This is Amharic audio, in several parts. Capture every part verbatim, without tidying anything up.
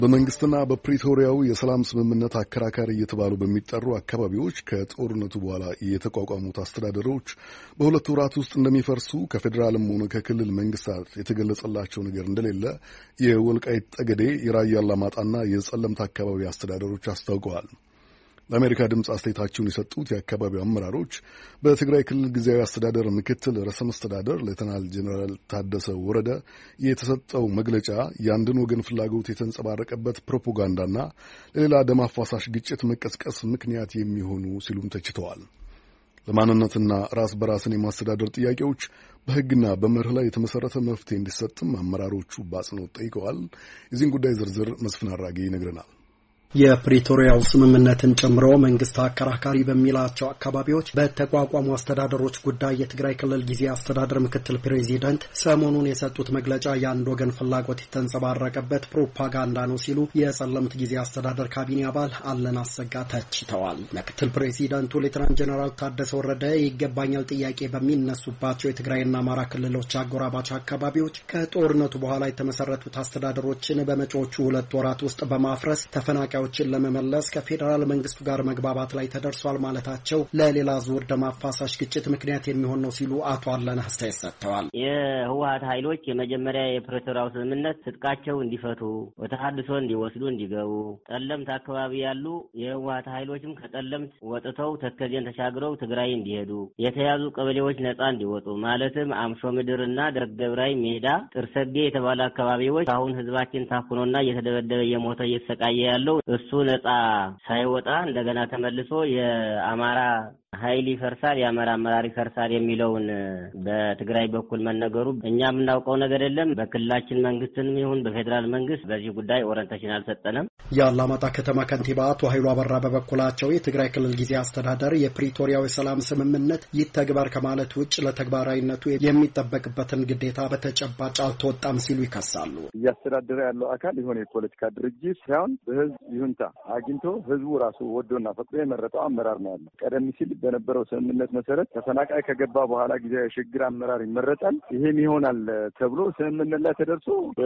በመንግስትና በፕሪቶሪያው የሰላም ስምምነት አከራካሪ እየተባሉ በሚጠሩ አካባቢዎች ከጦርነቱ በኋላ የተቋቋሙት አስተዳደሮች በሁለት ወራት ውስጥ እንደሚፈርሱ ከፌዴራልም ሆነ ከክልል መንግስታት የተገለጸላቸው ነገር እንደሌለ የወልቃይት ጠገዴ፣ የራያ አላማጣና የጸለምት አካባቢ አስተዳደሮች አስታውቀዋል። ለአሜሪካ ድምፅ አስተያየታቸውን የሰጡት የአካባቢው አመራሮች በትግራይ ክልል ጊዜያዊ አስተዳደር ምክትል ርዕሰ መስተዳደር ሌተናል ጄኔራል ታደሰ ወረደ የተሰጠው መግለጫ የአንድን ወገን ፍላጎት የተንጸባረቀበት ፕሮፓጋንዳና ለሌላ ደም አፋሳሽ ግጭት መቀስቀስ ምክንያት የሚሆኑ ሲሉም ተችተዋል። ለማንነትና ራስ በራስን የማስተዳደር ጥያቄዎች በሕግና በመርህ ላይ የተመሰረተ መፍትሄ እንዲሰጥም አመራሮቹ በአጽንኦት ጠይቀዋል። የዚህን ጉዳይ ዝርዝር መስፍን አራጌ ይነግረናል። የፕሪቶሪያው ስምምነትን ጨምሮ መንግስት አከራካሪ በሚላቸው አካባቢዎች በተቋቋሙ አስተዳደሮች ጉዳይ የትግራይ ክልል ጊዜያዊ አስተዳደር ምክትል ፕሬዚደንት ሰሞኑን የሰጡት መግለጫ የአንድ ወገን ፍላጎት የተንጸባረቀበት ፕሮፓጋንዳ ነው ሲሉ የጸለምት ጊዜያዊ አስተዳደር ካቢኔ አባል አለን አሰጋ ተችተዋል። ምክትል ፕሬዚደንቱ ሌተናንት ጄኔራል ታደሰ ወረደ ይገባኛል ጥያቄ በሚነሱባቸው የትግራይና አማራ ክልሎች አጎራባች አካባቢዎች ከጦርነቱ በኋላ የተመሰረቱት አስተዳደሮችን በመጪዎቹ ሁለት ወራት ውስጥ በማፍረስ ተፈናቃ ችን ለመመለስ ከፌደራል መንግስቱ ጋር መግባባት ላይ ተደርሷል ማለታቸው ለሌላ ዙር ደም አፋሳሽ ግጭት ምክንያት የሚሆን ነው ሲሉ አቶ አለና አስተያየት ሰጥተዋል። የህወሓት ኃይሎች የመጀመሪያ የፕሪቶሪያው ስምምነት ትጥቃቸው እንዲፈቱ ወተሐድሶ እንዲወስዱ እንዲገቡ ጠለምት አካባቢ ያሉ የህወሓት ኃይሎችም ከጠለምት ወጥተው ተከዜን ተሻግረው ትግራይ እንዲሄዱ የተያዙ ቀበሌዎች ነፃ እንዲወጡ ማለትም አምሾ ምድርና ደርገብራይ ሜዳ ጥርሰጌ የተባለ አካባቢዎች አሁን ህዝባችን ታፍኖና እየተደበደበ እየሞተ እየተሰቃየ ያለው እሱ ነፃ ሳይወጣ እንደገና ተመልሶ የአማራ ኃይል ይፈርሳል የአማራ አመራር ይፈርሳል የሚለውን በትግራይ በኩል መነገሩ እኛ የምናውቀው ነገር የለም። በክልላችን መንግስትንም ይሁን በፌደራል መንግስት በዚህ ጉዳይ ኦሪንቴሽን አልሰጠንም። የአላማጣ ከተማ ከንቲባ አቶ ኃይሉ አበራ በበኩላቸው የትግራይ ክልል ጊዜያዊ አስተዳደር የፕሪቶሪያው የሰላም ስምምነት ይተግበር ከማለት ውጭ ለተግባራዊነቱ የሚጠበቅበትን ግዴታ በተጨባጭ አልተወጣም ሲሉ ይከሳሉ። እያስተዳደረ ያለው አካል የሆነ የፖለቲካ ድርጅት ሳይሆን በህዝብ ይሁንታ አግኝቶ ህዝቡ ራሱ ወዶና ፈቅዶ የመረጠው አመራር ነው ያለው። ቀደም ሲል በነበረው ስምምነት መሰረት ተፈናቃይ ከገባ በኋላ ጊዜያዊ የሽግግር አመራር ይመረጣል። ይሄም ይሆናል ተብሎ ስምምነት ላይ ተደርሶ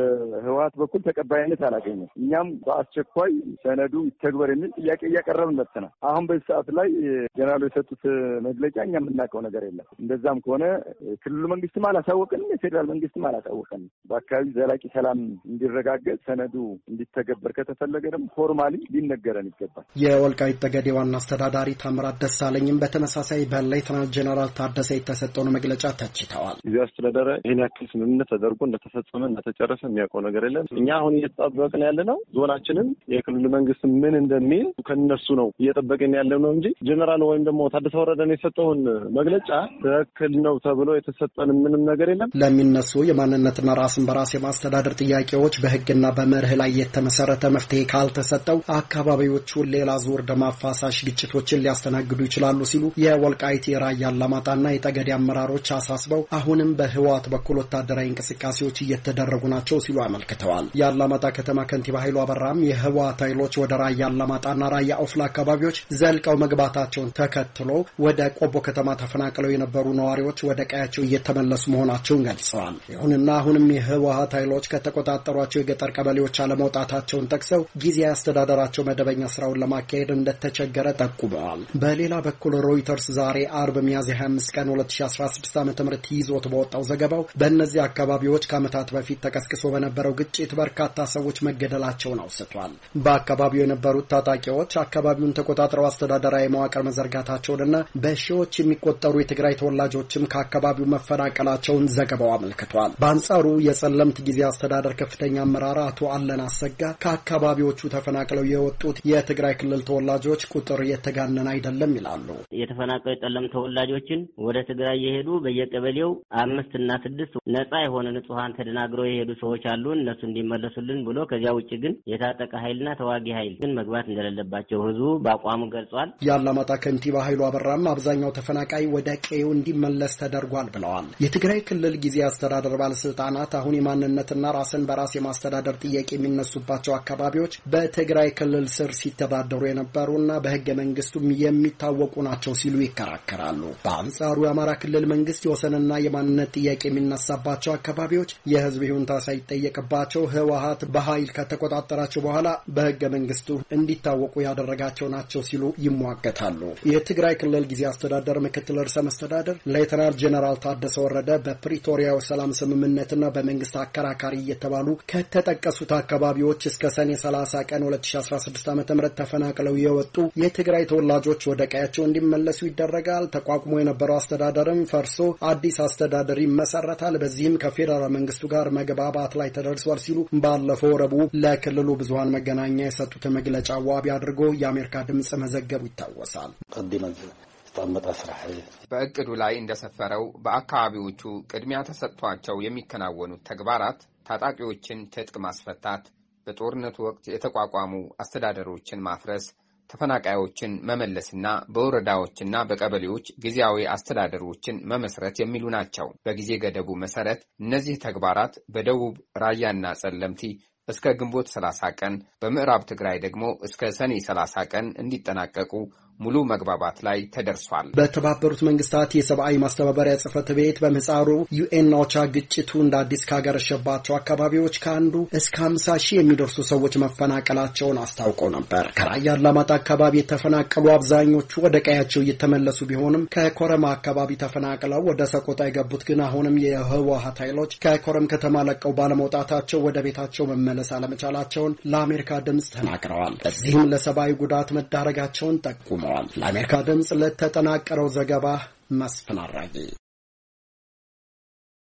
በህወሓት በኩል ተቀባይነት አላገኘም። እኛም በአስቸኳይ ሰነዱ ይተግበር የሚል ጥያቄ እያቀረብን መጥተናል። አሁን በዚህ ሰዓት ላይ ጀነራሉ የሰጡት መግለጫ እኛ የምናውቀው ነገር የለም። እንደዛም ከሆነ ክልሉ መንግስትም አላሳወቀንም፣ የፌዴራል መንግስትም አላሳወቀንም። በአካባቢ ዘላቂ ሰላም እንዲረጋገጥ ሰነዱ እንዲተገበር ከተፈለገ ደግሞ ፎርማሊ ሊነገረን ይገባል። የወልቃይት ጠገዴ ዋና አስተዳዳሪ ታምራት ደሳለኝም በተመሳሳይ በሌተናንት ጄኔራል ታደሰ የተሰጠውን መግለጫ ተችተዋል። ጊዜያዊ አስተዳደር ይህን ያክል ስምምነት ተደርጎ እንደተፈጸመ እንደተጨረሰ የሚያውቀው ነገር የለም። እኛ አሁን እየተጣበቅን ያለ ነው ዞናችንን የክልል መንግስት ምን እንደሚል ከነሱ ነው እየጠበቅን ያለ ነው እንጂ ጄኔራል ወይም ደግሞ ታደሰ ወረደን የሰጠውን መግለጫ ትክክል ነው ተብሎ የተሰጠን ምንም ነገር የለም። ለሚነሱ የማንነትና ራስን በራስ የማስተዳደር ጥያቄዎች በህግና በመርህ ላይ የተመሰረተ መፍትሄ ካልተሰጠው አካባቢዎቹ ሌላ ዙር ደም አፋሳሽ ግጭቶችን ሊያስተናግዱ ይችላሉ ሲሉ የወልቃይት የራያ አላማጣና የጠገዴ አመራሮች አሳስበው አሁንም በህወሓት በኩል ወታደራዊ እንቅስቃሴዎች እየተደረጉ ናቸው ሲሉ አመልክተዋል። የአላማጣ ከተማ ከንቲባ ኃይሉ አበራም የህወሓት ኃይሎች ወደ ራያ አላማጣና ራያ ኦፍላ አካባቢዎች ዘልቀው መግባታቸውን ተከትሎ ወደ ቆቦ ከተማ ተፈናቅለው የነበሩ ነዋሪዎች ወደ ቀያቸው እየተመለሱ መሆናቸውን ገልጸዋል። ይሁንና አሁንም የህወሓት ኃይሎች ከተቆጣጠሯቸው የገጠር ቀበሌዎች አለመውጣታቸውን ጠቅሰው ጊዜያዊ አስተዳደራቸው መደበኛ ስራውን ለማካሄድ እንደተቸገረ ጠቁመዋል። በሌላ በኩል ሮይተርስ ዛሬ አርብ ሚያዝያ ሃያ አምስት ቀን ሁለት ሺህ አስራ ስድስት ዓመተ ምህረት ይዞት በወጣው ዘገባው በእነዚህ አካባቢዎች ከዓመታት በፊት ተቀስቅሶ በነበረው ግጭት በርካታ ሰዎች መገደላቸውን አውስቷል። በአካባቢው የነበሩት ታጣቂዎች አካባቢውን ተቆጣጥረው አስተዳደራዊ መዋቅር መዘርጋታቸውንና በሺዎች የሚቆጠሩ የትግራይ ተወላጆችም ከአካባቢው መፈናቀላቸውን ዘገባው አመልክቷል። በአንጻሩ የጸለምት ጊዜያዊ አስተዳደር ከፍተኛ አመራር አቶ አለና አሰጋ ከአካባቢዎቹ ተፈናቅለው የወጡት የትግራይ ክልል ተወላጆች ቁጥር የተጋነነ አይደለም ይላሉ። የተፈናቀሉ የጠለምት ተወላጆችን ወደ ትግራይ የሄዱ በየቀበሌው አምስት እና ስድስት ነፃ የሆነ ንጹሃን ተደናግረው የሄዱ ሰዎች አሉ። እነሱ እንዲመለሱልን ብሎ ከዚያ ውጭ ግን የታጠቀ ኃይልና ተዋጊ ኃይል ግን መግባት እንደሌለባቸው ህዝቡ በአቋሙ ገልጿል። የአላማጣ ከንቲባ ኃይሉ አበራም አብዛኛው ተፈናቃይ ወደ ቀዬው እንዲመለስ ተደርጓል ብለዋል። የትግራይ ክልል ጊዜያዊ አስተዳደር ባለስልጣናት አሁን የማንነትና ራስን በራስ የማስተዳደር ጥያቄ የሚነሱባቸው አካባቢዎች በትግራይ ክልል ስር ሲተዳደሩ የነበሩና በህገ መንግስቱም የሚታወቁ ናቸው ሲሉ ይከራከራሉ። በአንጻሩ የአማራ ክልል መንግስት የወሰንና የማንነት ጥያቄ የሚነሳባቸው አካባቢዎች የህዝብ ይሁንታ ሳይጠየቅባቸው ህወሓት በኃይል ከተቆጣጠራቸው በኋላ በህገ መንግስቱ እንዲታወቁ ያደረጋቸው ናቸው ሲሉ ይሟገታሉ። የትግራይ ክልል ጊዜያዊ አስተዳደር ምክትል ርዕሰ መስተዳድር ሌተናል ጄኔራል ታደሰ ወረደ በፕሪቶሪያው ሰላም ስምምነትና በመንግስት አከራካሪ እየተባሉ ከተጠቀሱት አካባቢዎች እስከ ሰኔ ሰላሳ ቀን ሁለት ሺህ አስራ ስድስት ዓ.ም ተፈናቅለው የወጡ የትግራይ ተወላጆች ወደ ቀያቸው እንዲመለሱ ይደረጋል። ተቋቁሞ የነበረው አስተዳደርም ፈርሶ አዲስ አስተዳደር ይመሰረታል። በዚህም ከፌደራል መንግስቱ ጋር መግባባት ላይ ተደርሷል ሲሉ ባለፈው ረቡዕ ለክልሉ ብዙሃን መገናኛ የሰጡት መግለጫ ዋቢ አድርጎ የአሜሪካ ድምጽ መዘገቡ ይታወሳል። በእቅዱ ላይ እንደሰፈረው በአካባቢዎቹ ቅድሚያ ተሰጥቷቸው የሚከናወኑት ተግባራት ታጣቂዎችን ትጥቅ ማስፈታት፣ በጦርነቱ ወቅት የተቋቋሙ አስተዳደሮችን ማፍረስ፣ ተፈናቃዮችን መመለስና በወረዳዎችና በቀበሌዎች ጊዜያዊ አስተዳደሮችን መመስረት የሚሉ ናቸው። በጊዜ ገደቡ መሰረት እነዚህ ተግባራት በደቡብ ራያና ጸለምቲ እስከ ግንቦት ሰላሳ ቀን፣ በምዕራብ ትግራይ ደግሞ እስከ ሰኔ ሰላሳ ቀን እንዲጠናቀቁ ሙሉ መግባባት ላይ ተደርሷል። በተባበሩት መንግስታት የሰብአዊ ማስተባበሪያ ጽሕፈት ቤት በምህጻሩ ዩኤን ኦቻ ግጭቱ እንደ አዲስ ካገረሸባቸው አካባቢዎች ከአንዱ እስከ ሃምሳ ሺህ የሚደርሱ ሰዎች መፈናቀላቸውን አስታውቀው ነበር። ከራያ አላማጣ አካባቢ የተፈናቀሉ አብዛኞቹ ወደ ቀያቸው እየተመለሱ ቢሆንም ከኮረማ አካባቢ ተፈናቅለው ወደ ሰቆጣ የገቡት ግን አሁንም የህወሓት ኃይሎች ከኮረም ከተማ ለቀው ባለመውጣታቸው ወደ ቤታቸው መመለስ አለመቻላቸውን ለአሜሪካ ድምጽ ተናግረዋል። በዚህም ለሰብአዊ ጉዳት መዳረጋቸውን ጠቁመዋል። ለአሜሪካ ድምጽ ለተጠናቀረው ዘገባ መስፍን አራጌ